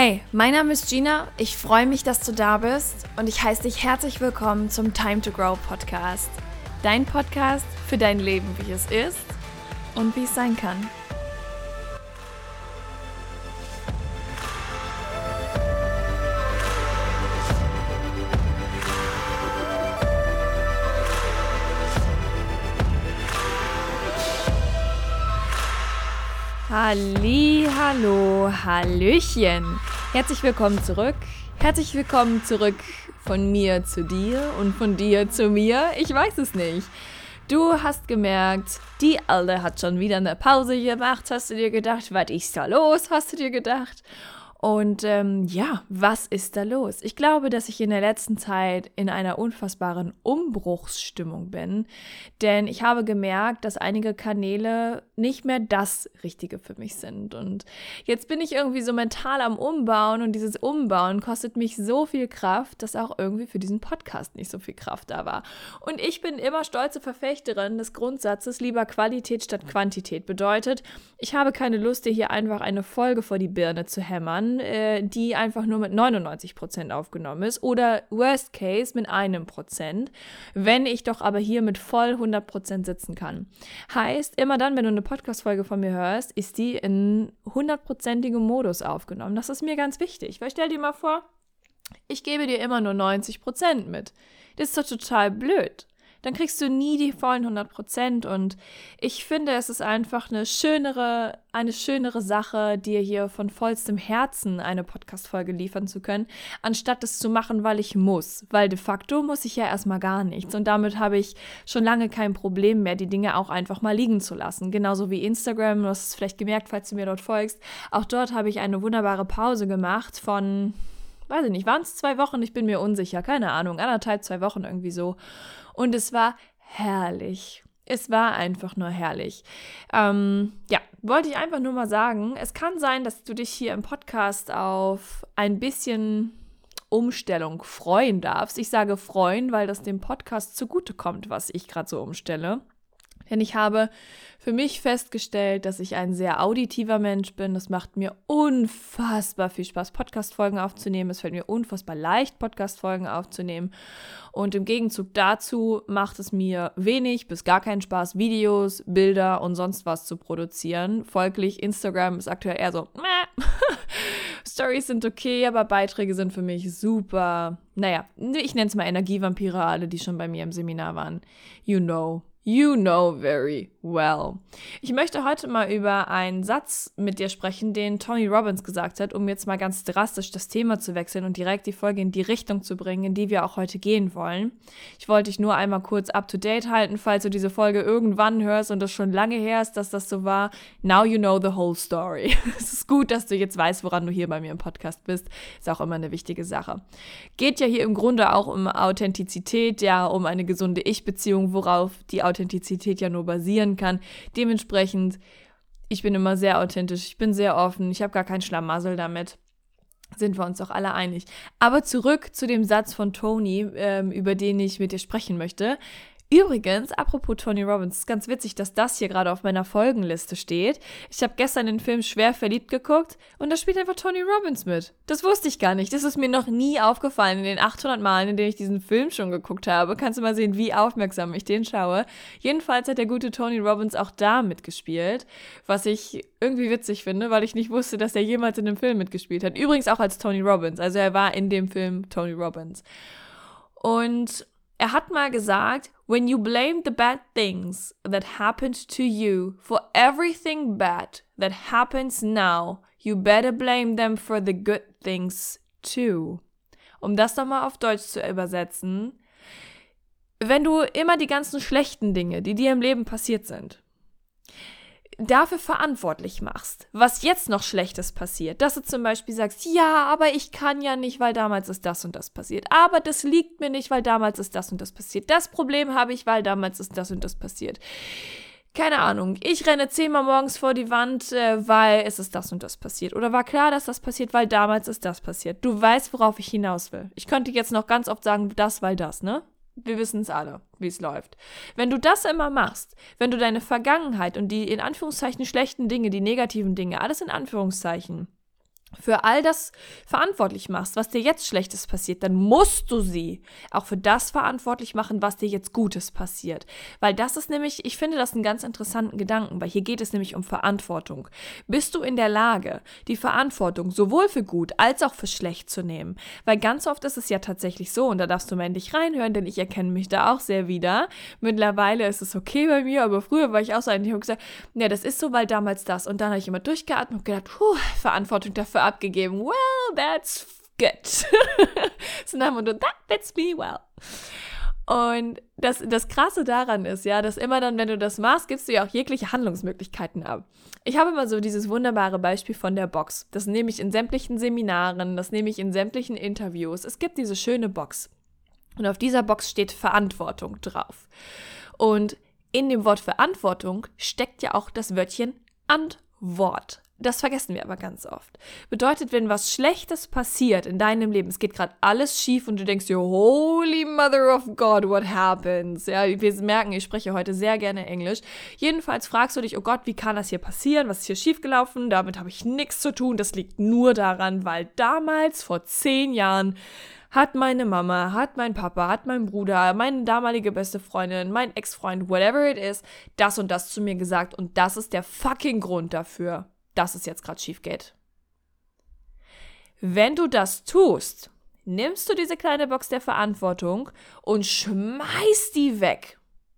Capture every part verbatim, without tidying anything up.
Hey, mein Name ist Gina, ich freue mich, dass du da bist und ich heiße dich herzlich willkommen zum Time to Grow Podcast. Dein Podcast für dein Leben, wie es ist und wie es sein kann. Halli, hallo, hallöchen. Herzlich willkommen zurück. Herzlich willkommen zurück von mir zu dir und von dir zu mir. Ich weiß es nicht. Du hast gemerkt, die Alte hat schon wieder eine Pause gemacht, hast du dir gedacht. Was ist da los, hast du dir gedacht. Und ähm, ja, was ist da los? Ich glaube, dass ich in der letzten Zeit in einer unfassbaren Umbruchsstimmung bin, denn ich habe gemerkt, dass einige Kanäle nicht mehr das Richtige für mich sind. Und jetzt bin ich irgendwie so mental am Umbauen und dieses Umbauen kostet mich so viel Kraft, dass auch irgendwie für diesen Podcast nicht so viel Kraft da war. Und ich bin immer stolze Verfechterin des Grundsatzes, lieber Qualität statt Quantität. Bedeutet, ich habe keine Lust, dir hier einfach eine Folge vor die Birne zu hämmern, die einfach nur mit neunundneunzig Prozent aufgenommen ist oder worst case mit einem Prozent, wenn ich doch aber hier mit voll hundert Prozent sitzen kann. Heißt, immer dann, wenn du eine Podcast-Folge von mir hörst, ist die in hundertprozentigem Modus aufgenommen. Das ist mir ganz wichtig, weil stell dir mal vor, ich gebe dir immer nur neunzig Prozent mit. Das ist doch total blöd. Dann kriegst du nie die vollen hundert Prozent und ich finde, es ist einfach eine schönere, eine schönere Sache, dir hier von vollstem Herzen eine Podcast-Folge liefern zu können, anstatt es zu machen, weil ich muss. Weil de facto muss ich ja erstmal gar nichts und damit habe ich schon lange kein Problem mehr, die Dinge auch einfach mal liegen zu lassen. Genauso wie Instagram, du hast es vielleicht gemerkt, falls du mir dort folgst, auch dort habe ich eine wunderbare Pause gemacht von, weiß ich nicht, waren es zwei Wochen? Ich bin mir unsicher, keine Ahnung, anderthalb, zwei Wochen irgendwie so. Und es war herrlich. Es war einfach nur herrlich. Ähm, ja, wollte ich einfach nur mal sagen, es kann sein, dass du dich hier im Podcast auf ein bisschen Umstellung freuen darfst. Ich sage freuen, weil das dem Podcast zugutekommt, was ich gerade so umstelle. Denn ich habe für mich festgestellt, dass ich ein sehr auditiver Mensch bin. Es macht mir unfassbar viel Spaß, Podcast-Folgen aufzunehmen. Es fällt mir unfassbar leicht, Podcast-Folgen aufzunehmen. Und im Gegenzug dazu macht es mir wenig bis gar keinen Spaß, Videos, Bilder und sonst was zu produzieren. Folglich, Instagram ist aktuell eher so, meh. Stories sind okay, aber Beiträge sind für mich super. Naja, ich nenne es mal Energievampire, alle, die schon bei mir im Seminar waren. You know. You know very well. Ich möchte heute mal über einen Satz mit dir sprechen, den Tony Robbins gesagt hat, um jetzt mal ganz drastisch das Thema zu wechseln und direkt die Folge in die Richtung zu bringen, in die wir auch heute gehen wollen. Ich wollte dich nur einmal kurz up to date halten, falls du diese Folge irgendwann hörst und das schon lange her ist, dass das so war. Now you know the whole story. Es ist gut, dass du jetzt weißt, woran du hier bei mir im Podcast bist. Ist auch immer eine wichtige Sache. Geht ja hier im Grunde auch um Authentizität, ja, um eine gesunde Ich-Beziehung, worauf die Authentizität ja nur basieren kann. Dementsprechend, ich bin immer sehr authentisch, ich bin sehr offen, ich habe gar keinen Schlamassel damit. Sind wir uns doch alle einig. Aber zurück zu dem Satz von Tony, ähm, über den ich mit dir sprechen möchte. Übrigens, apropos Tony Robbins, ist ganz witzig, dass das hier gerade auf meiner Folgenliste steht. Ich habe gestern den Film Schwer verliebt geguckt und da spielt einfach Tony Robbins mit. Das wusste ich gar nicht. Das ist mir noch nie aufgefallen in den achthundert Malen, in denen ich diesen Film schon geguckt habe. Kannst du mal sehen, wie aufmerksam ich den schaue. Jedenfalls hat der gute Tony Robbins auch da mitgespielt, was ich irgendwie witzig finde, weil ich nicht wusste, dass er jemals in dem Film mitgespielt hat. Übrigens auch als Tony Robbins. Also er war in dem Film Tony Robbins. Und er hat mal gesagt, when you blame the bad things that happened to you for everything bad that happens now, you better blame them for the good things too. Um das nochmal auf Deutsch zu übersetzen, wenn du immer die ganzen schlechten Dinge, die dir im Leben passiert sind, dafür verantwortlich machst, was jetzt noch Schlechtes passiert, dass du zum Beispiel sagst, ja, aber ich kann ja nicht, weil damals ist das und das passiert, aber das liegt mir nicht, weil damals ist das und das passiert, das Problem habe ich, weil damals ist das und das passiert. Keine Ahnung, ich renne zehnmal morgens vor die Wand, äh, weil es ist das und das passiert. Oder war klar, dass das passiert, weil damals ist das passiert. Du weißt, worauf ich hinaus will. Ich könnte jetzt noch ganz oft sagen, das, weil das, ne? Wir wissen es alle, wie es läuft. Wenn du das immer machst, wenn du deine Vergangenheit und die in Anführungszeichen schlechten Dinge, die negativen Dinge, alles in Anführungszeichen, für all das verantwortlich machst, was dir jetzt Schlechtes passiert, dann musst du sie auch für das verantwortlich machen, was dir jetzt Gutes passiert. Weil das ist nämlich, ich finde das einen ganz interessanten Gedanken, weil hier geht es nämlich um Verantwortung. Bist du in der Lage, die Verantwortung sowohl für gut als auch für schlecht zu nehmen? Weil ganz oft ist es ja tatsächlich so, und da darfst du mal in dich reinhören, denn ich erkenne mich da auch sehr wieder. Mittlerweile ist es okay bei mir, aber früher war ich auch so ein, ich habe gesagt, ja, das ist so, weil damals das. Und dann habe ich immer durchgeatmet und gedacht, puh, Verantwortung dafür abgegeben. Well, that's good. So nach dem Motto, that fits me well. Und das, das Krasse daran ist, ja, dass immer dann, wenn du das machst, gibst du ja auch jegliche Handlungsmöglichkeiten ab. Ich habe immer so dieses wunderbare Beispiel von der Box. Das nehme ich in sämtlichen Seminaren, das nehme ich in sämtlichen Interviews. Es gibt diese schöne Box. Und auf dieser Box steht Verantwortung drauf. Und in dem Wort Verantwortung steckt ja auch das Wörtchen Antwort. Das vergessen wir aber ganz oft. Bedeutet, wenn was Schlechtes passiert in deinem Leben, es geht gerade alles schief und du denkst dir, holy mother of God, what happens? Ja, wir merken, ich spreche heute sehr gerne Englisch. Jedenfalls fragst du dich, oh Gott, wie kann das hier passieren? Was ist hier schiefgelaufen? Damit habe ich nichts zu tun. Das liegt nur daran, weil damals, vor zehn Jahren, hat meine Mama, hat mein Papa, hat mein Bruder, meine damalige beste Freundin, mein Ex-Freund, whatever it is, das und das zu mir gesagt und das ist der fucking Grund dafür, dass es jetzt gerade schief geht. Wenn du das tust, nimmst du diese kleine Box der Verantwortung und schmeißt die weg.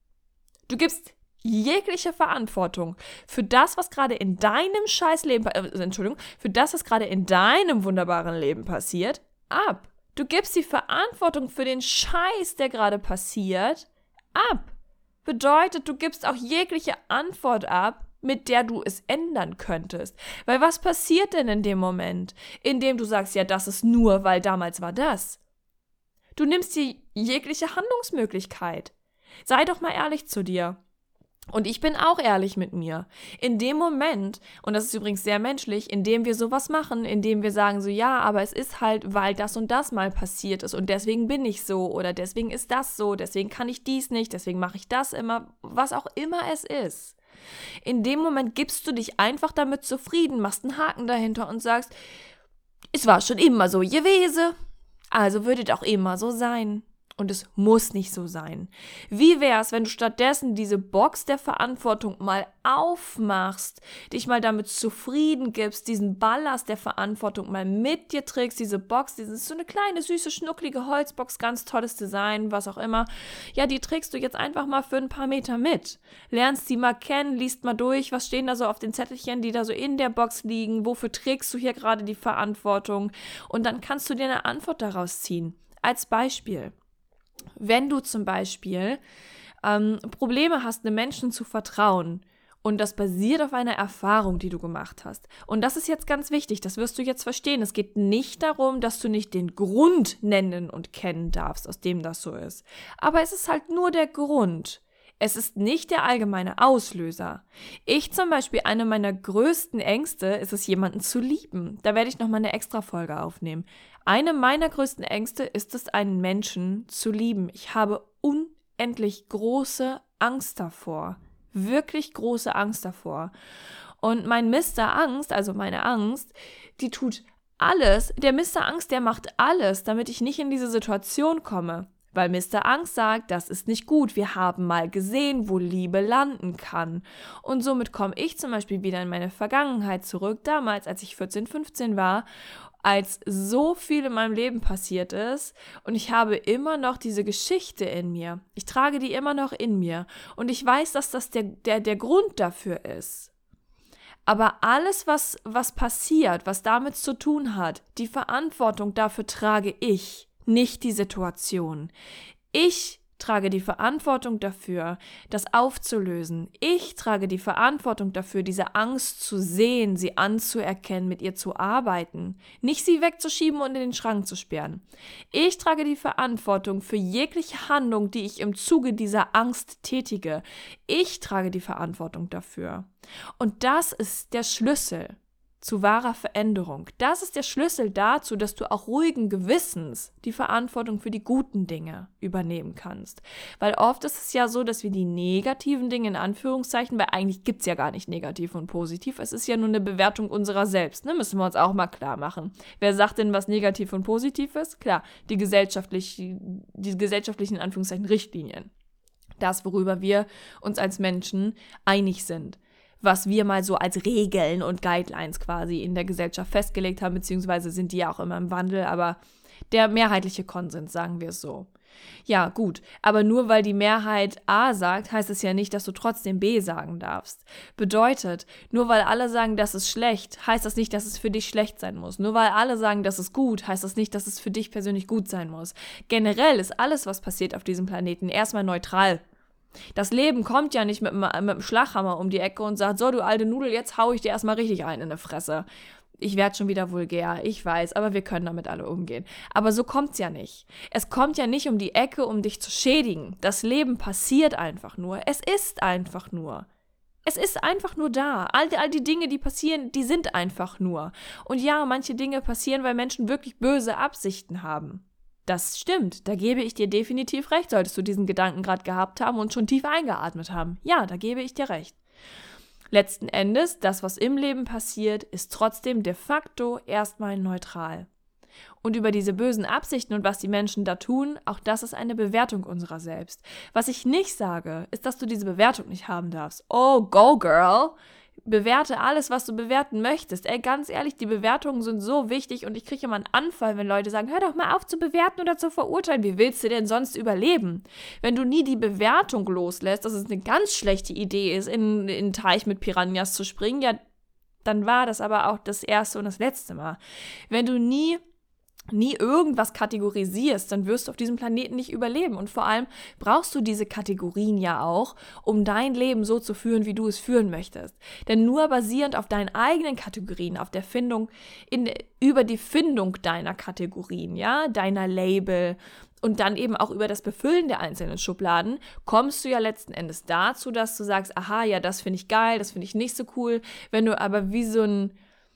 Du gibst jegliche Verantwortung für das, was gerade in deinem Scheißleben, äh, Entschuldigung, für das, was gerade in deinem wunderbaren Leben passiert, ab. Du gibst die Verantwortung für den Scheiß, der gerade passiert, ab. Bedeutet, du gibst auch jegliche Antwort ab, mit der du es ändern könntest. Weil was passiert denn in dem Moment, in dem du sagst, ja, das ist nur, weil damals war das? Du nimmst dir jegliche Handlungsmöglichkeit. Sei doch mal ehrlich zu dir. Und ich bin auch ehrlich mit mir. In dem Moment, und das ist übrigens sehr menschlich, in dem wir sowas machen, in dem wir sagen so, ja, aber es ist halt, weil das und das mal passiert ist und deswegen bin ich so oder deswegen ist das so, deswegen kann ich dies nicht, deswegen mache ich das immer, was auch immer es ist. In dem Moment gibst du dich einfach damit zufrieden, machst einen Haken dahinter und sagst, es war schon immer so gewesen, also würde es auch immer so sein. Und es muss nicht so sein. Wie wär's, wenn du stattdessen diese Box der Verantwortung mal aufmachst, dich mal damit zufrieden gibst, diesen Ballast der Verantwortung mal mit dir trägst, diese Box, diese ist so eine kleine, süße, schnucklige Holzbox, ganz tolles Design, was auch immer. Ja, die trägst du jetzt einfach mal für ein paar Meter mit. Lernst die mal kennen, liest mal durch, was stehen da so auf den Zettelchen, die da so in der Box liegen, wofür trägst du hier gerade die Verantwortung? Und dann kannst du dir eine Antwort daraus ziehen. Als Beispiel. Wenn du zum Beispiel ähm, Probleme hast, einem Menschen zu vertrauen und das basiert auf einer Erfahrung, die du gemacht hast. Und das ist jetzt ganz wichtig, das wirst du jetzt verstehen. Es geht nicht darum, dass du nicht den Grund nennen und kennen darfst, aus dem das so ist. Aber es ist halt nur der Grund. Es ist nicht der allgemeine Auslöser. Ich zum Beispiel, eine meiner größten Ängste ist es, jemanden zu lieben. Da werde ich nochmal eine Extra-Folge aufnehmen. Eine meiner größten Ängste ist es, einen Menschen zu lieben. Ich habe unendlich große Angst davor. Wirklich große Angst davor. Und mein Mister Angst, also meine Angst, die tut alles, der Mister Angst, der macht alles, damit ich nicht in diese Situation komme. Weil Mister Angst sagt, das ist nicht gut, wir haben mal gesehen, wo Liebe landen kann. Und somit komme ich zum Beispiel wieder in meine Vergangenheit zurück, damals, als ich vierzehn, fünfzehn war, als so viel in meinem Leben passiert ist und ich habe immer noch diese Geschichte in mir. Ich trage die immer noch in mir und ich weiß, dass das der, der, der Grund dafür ist. Aber alles, was, was passiert, was damit zu tun hat, die Verantwortung dafür trage ich. Nicht die Situation. Ich trage die Verantwortung dafür, das aufzulösen. Ich trage die Verantwortung dafür, diese Angst zu sehen, sie anzuerkennen, mit ihr zu arbeiten. Nicht sie wegzuschieben und in den Schrank zu sperren. Ich trage die Verantwortung für jegliche Handlung, die ich im Zuge dieser Angst tätige. Ich trage die Verantwortung dafür. Und das ist der Schlüssel zu wahrer Veränderung. Das ist der Schlüssel dazu, dass du auch ruhigen Gewissens die Verantwortung für die guten Dinge übernehmen kannst. Weil oft ist es ja so, dass wir die negativen Dinge in Anführungszeichen, weil eigentlich gibt es ja gar nicht negativ und positiv, es ist ja nur eine Bewertung unserer selbst, ne? Müssen wir uns auch mal klar machen. Wer sagt denn, was negativ und positiv ist? Klar, die, gesellschaftlich, die gesellschaftlichen in Anführungszeichen Richtlinien. Das, worüber wir uns als Menschen einig sind. Was wir mal so als Regeln und Guidelines quasi in der Gesellschaft festgelegt haben, beziehungsweise sind die ja auch immer im Wandel, aber der mehrheitliche Konsens, sagen wir es so. Ja, gut, aber nur weil die Mehrheit A sagt, heißt es ja nicht, dass du trotzdem B sagen darfst. Bedeutet, nur weil alle sagen, das ist schlecht, heißt das nicht, dass es für dich schlecht sein muss. Nur weil alle sagen, das ist gut, heißt das nicht, dass es für dich persönlich gut sein muss. Generell ist alles, was passiert auf diesem Planeten, erstmal neutral. Das Leben kommt ja nicht mit einem Schlaghammer um die Ecke und sagt, so du alte Nudel, jetzt hau ich dir erstmal richtig ein in die Fresse. Ich werde schon wieder vulgär, ich weiß, aber wir können damit alle umgehen. Aber so kommt's ja nicht. Es kommt ja nicht um die Ecke, um dich zu schädigen. Das Leben passiert einfach nur. Es ist einfach nur. Es ist einfach nur da. All die, all die Dinge, die passieren, die sind einfach nur. Und ja, manche Dinge passieren, weil Menschen wirklich böse Absichten haben. Das stimmt, da gebe ich dir definitiv recht, solltest du diesen Gedanken gerade gehabt haben und schon tief eingeatmet haben. Ja, da gebe ich dir recht. Letzten Endes, das, was im Leben passiert, ist trotzdem de facto erstmal neutral. Und über diese bösen Absichten und was die Menschen da tun, auch das ist eine Bewertung unserer selbst. Was ich nicht sage, ist, dass du diese Bewertung nicht haben darfst. Oh, go girl! Bewerte alles, was du bewerten möchtest. Ey, ganz ehrlich, die Bewertungen sind so wichtig und ich kriege immer einen Anfall, wenn Leute sagen, hör doch mal auf zu bewerten oder zu verurteilen. Wie willst du denn sonst überleben? Wenn du nie die Bewertung loslässt, dass es eine ganz schlechte Idee ist, in, in einen Teich mit Piranhas zu springen, ja, dann war das aber auch das erste und das letzte Mal. Wenn du nie nie irgendwas kategorisierst, dann wirst du auf diesem Planeten nicht überleben. Und vor allem brauchst du diese Kategorien ja auch, um dein Leben so zu führen, wie du es führen möchtest. Denn nur basierend auf deinen eigenen Kategorien, auf der Findung, in, über die Findung deiner Kategorien, ja, deiner Label und dann eben auch über das Befüllen der einzelnen Schubladen, kommst du ja letzten Endes dazu, dass du sagst, aha, ja, das finde ich geil, das finde ich nicht so cool. Wenn du aber wie so ein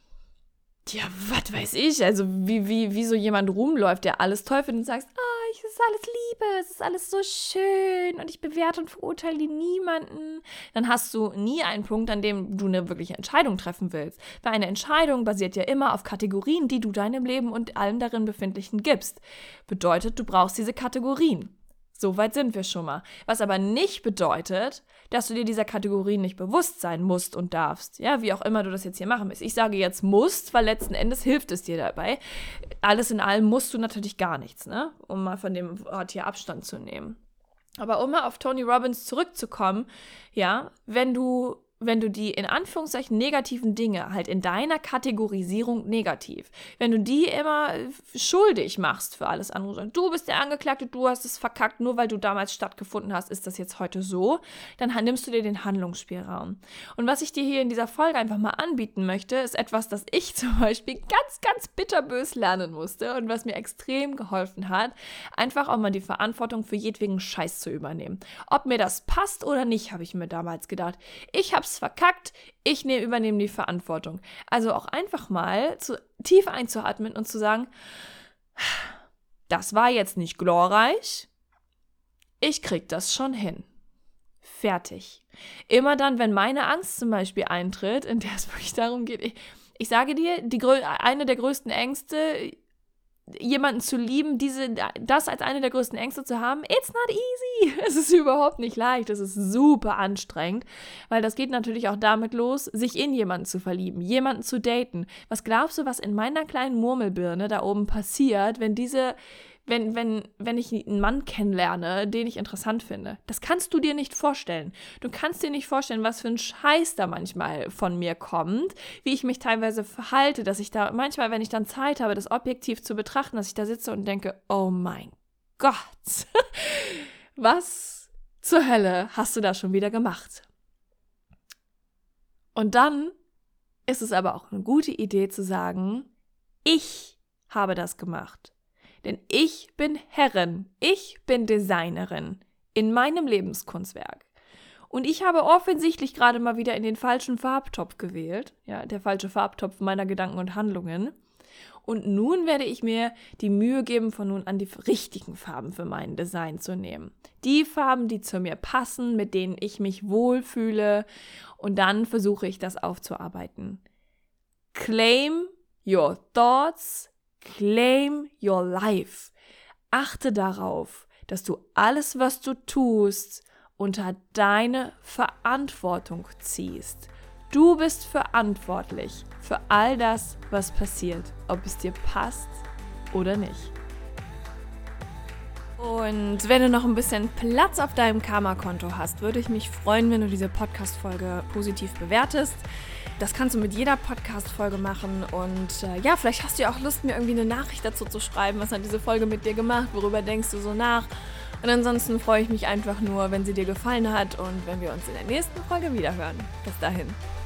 Ja, was weiß ich, also wie, wie, wie so jemand rumläuft, der alles toll findet und sagst, ah, es ist alles Liebe, es ist alles so schön und ich bewerte und verurteile niemanden, dann hast du nie einen Punkt, an dem du eine wirkliche Entscheidung treffen willst. Weil eine Entscheidung basiert ja immer auf Kategorien, die du deinem Leben und allem darin Befindlichen gibst. Bedeutet, du brauchst diese Kategorien. So weit sind wir schon mal. Was aber nicht bedeutet, dass du dir dieser Kategorien nicht bewusst sein musst und darfst. Ja, wie auch immer du das jetzt hier machen willst. Ich sage jetzt musst, weil letzten Endes hilft es dir dabei. Alles in allem musst du natürlich gar nichts, ne? Um mal von dem Wort hier Abstand zu nehmen. Aber um mal auf Tony Robbins zurückzukommen, ja, wenn du wenn du die in Anführungszeichen negativen Dinge halt in deiner Kategorisierung negativ, wenn du die immer schuldig machst für alles andere, du bist der Angeklagte, du hast es verkackt, nur weil du damals stattgefunden hast, ist das jetzt heute so, dann nimmst du dir den Handlungsspielraum. Und was ich dir hier in dieser Folge einfach mal anbieten möchte, ist etwas, das ich zum Beispiel ganz, ganz bitterbös lernen musste und was mir extrem geholfen hat, einfach auch mal die Verantwortung für jedweden Scheiß zu übernehmen. Ob mir das passt oder nicht, habe ich mir damals gedacht. Ich habe verkackt, ich nehme, übernehme die Verantwortung. Also auch einfach mal zu, tief einzuatmen und zu sagen, das war jetzt nicht glorreich, ich krieg das schon hin. Fertig. Immer dann, wenn meine Angst zum Beispiel eintritt, in der es wirklich darum geht, ich, ich sage dir, die, eine der größten Ängste, jemanden zu lieben, diese, das als eine der größten Ängste zu haben, it's not easy. Es ist überhaupt nicht leicht, es ist super anstrengend, weil das geht natürlich auch damit los, sich in jemanden zu verlieben, jemanden zu daten. Was glaubst du, was in meiner kleinen Murmelbirne da oben passiert, wenn diese, wenn, wenn, wenn ich einen Mann kennenlerne, den ich interessant finde? Das kannst du dir nicht vorstellen. Du kannst dir nicht vorstellen, was für ein Scheiß da manchmal von mir kommt, wie ich mich teilweise verhalte, dass ich da manchmal, wenn ich dann Zeit habe, das objektiv zu betrachten, dass ich da sitze und denke, oh mein Gott, was zur Hölle hast du da schon wieder gemacht? Und dann ist es aber auch eine gute Idee zu sagen, ich habe das gemacht. Denn ich bin Herrin, ich bin Designerin in meinem Lebenskunstwerk. Und ich habe offensichtlich gerade mal wieder in den falschen Farbtopf gewählt. Ja, der falsche Farbtopf meiner Gedanken und Handlungen. Und nun werde ich mir die Mühe geben, von nun an die richtigen Farben für mein Design zu nehmen. Die Farben, die zu mir passen, mit denen ich mich wohlfühle. Und dann versuche ich das aufzuarbeiten. Claim your thoughts, claim your life. Achte darauf, dass du alles, was du tust, unter deine Verantwortung ziehst. Du bist verantwortlich für all das, was passiert, ob es dir passt oder nicht. Und wenn du noch ein bisschen Platz auf deinem Karma-Konto hast, würde ich mich freuen, wenn du diese Podcast-Folge positiv bewertest. Das kannst du mit jeder Podcast-Folge machen und äh, ja, vielleicht hast du ja auch Lust, mir irgendwie eine Nachricht dazu zu schreiben. Was hat diese Folge mit dir gemacht? Worüber denkst du so nach? Und ansonsten freue ich mich einfach nur, wenn sie dir gefallen hat und wenn wir uns in der nächsten Folge wiederhören. Bis dahin.